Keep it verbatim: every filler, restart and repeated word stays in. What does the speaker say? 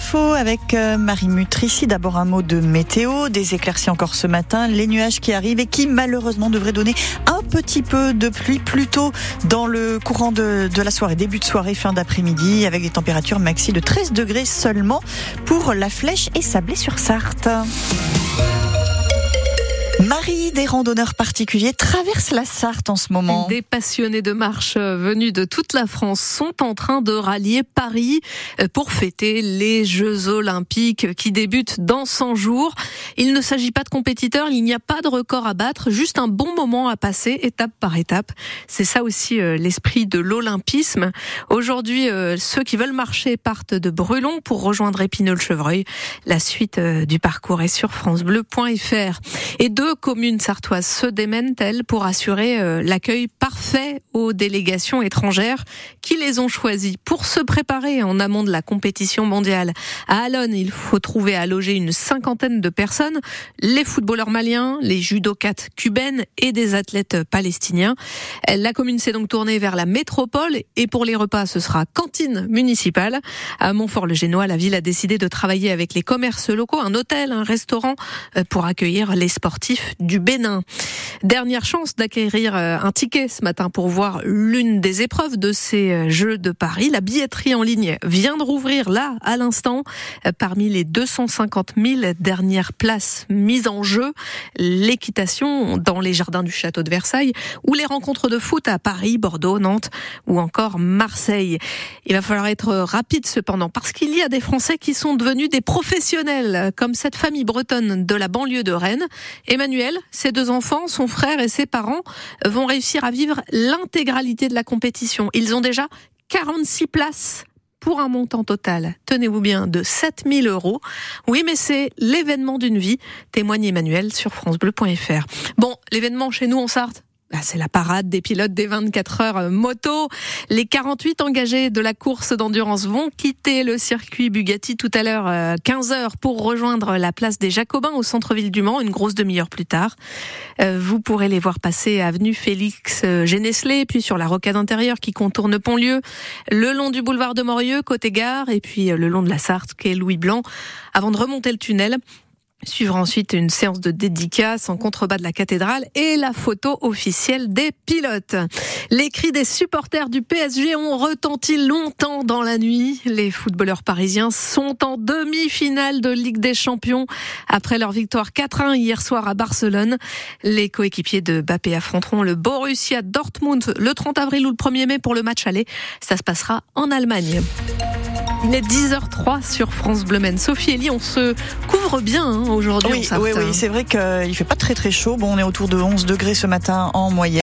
infos avec Marie Mutrici. D'abord un mot de météo, des éclaircies encore ce matin, les nuages qui arrivent et qui malheureusement devraient donner un petit peu de pluie plus tôt dans le courant de, de la soirée, début de soirée, fin d'après-midi, avec des températures maxi de treize degrés seulement pour La Flèche et Sablé-sur-Sarthe. Marie, des randonneurs particuliers traversent la Sarthe en ce moment. Des passionnés de marche venus de toute la France sont en train de rallier Paris pour fêter les Jeux Olympiques qui débutent dans cent jours. Il ne s'agit pas de compétiteurs, il n'y a pas de record à battre, juste un bon moment à passer étape par étape. C'est ça aussi l'esprit de l'olympisme. Aujourd'hui, ceux qui veulent marcher partent de Brulon pour rejoindre Épineux-le-Chevreuil. La suite du parcours est sur francebleu point fr. Et deux communes sartoises se démènent, elles, pour assurer euh, l'accueil parfait aux délégations étrangères qui les ont choisies. Pour se préparer en amont de la compétition mondiale, à Allonne, il faut trouver à loger une cinquantaine de personnes, les footballeurs maliens, les judokates cubaines et des athlètes palestiniens. La commune s'est donc tournée vers la métropole et pour les repas, ce sera cantine municipale. À Montfort-le-Génois, la ville a décidé de travailler avec les commerces locaux, un hôtel, un restaurant, pour accueillir les sportifs du Bénin. Dernière chance d'acquérir un ticket ce matin pour voir l'une des épreuves de ces Jeux de Paris. La billetterie en ligne vient de rouvrir là, à l'instant. Parmi les deux cent cinquante mille dernières places mises en jeu, l'équitation dans les jardins du château de Versailles ou les rencontres de foot à Paris, Bordeaux, Nantes ou encore Marseille. Il va falloir être rapide cependant parce qu'il y a des Français qui sont devenus des professionnels, comme cette famille bretonne de la banlieue de Rennes. Emmanuel, ses deux enfants, son frère et ses parents vont réussir à vivre l'intégralité de la compétition. Ils ont déjà quarante-six places pour un montant total, tenez-vous bien, de sept mille euros. Oui, mais c'est l'événement d'une vie, témoigne Emmanuel sur francebleu point fr. Bon, l'événement chez nous en Sarthe, là, c'est la parade des pilotes des vingt-quatre heures moto. Les quarante-huit engagés de la course d'endurance vont quitter le circuit Bugatti tout à l'heure, quinze heures, pour rejoindre la place des Jacobins au centre-ville du Mans, une grosse demi-heure plus tard. Vous pourrez les voir passer avenue Félix Géneslé, puis sur la rocade intérieure qui contourne Pontlieu, le long du boulevard de Morieux, côté gare, et puis le long de la Sarthe, quai Louis Blanc, avant de remonter le tunnel. Suivra ensuite une séance de dédicace en contrebas de la cathédrale et la photo officielle des pilotes. Les cris des supporters du P S G ont retenti longtemps dans la nuit. Les footballeurs parisiens sont en demi-finale de Ligue des Champions après leur victoire quatre un hier soir à Barcelone. Les coéquipiers de Mbappé affronteront le Borussia Dortmund le trente avril ou le premier mai pour le match aller. Ça se passera en Allemagne. Il est dix heures zéro trois sur France Bleu Maine. Sophie Elie, on se couvre bien hein, aujourd'hui oui, en Sarthe. Oui, oui, c'est vrai qu'il fait pas très très chaud. Bon, on est autour de onze degrés ce matin en moyenne.